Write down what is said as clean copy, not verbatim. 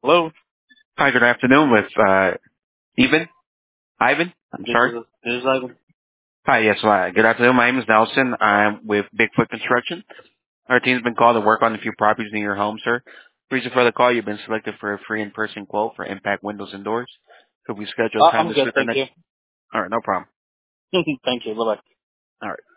Hello, Hi, good afternoon with Ivan. Ivan, I'm this sorry. is this is Ivan. Hi, yes, good afternoon. My name is Nelson. I'm with Bigfoot Construction. Our team's been called to work on a few properties near your home, sir. Reason for the call, you've been selected for a free in-person quote for impact windows and doors. Could we schedule time I'm to good, speak for thank next? you. All right, no problem. Thank you. Bye bye. All right.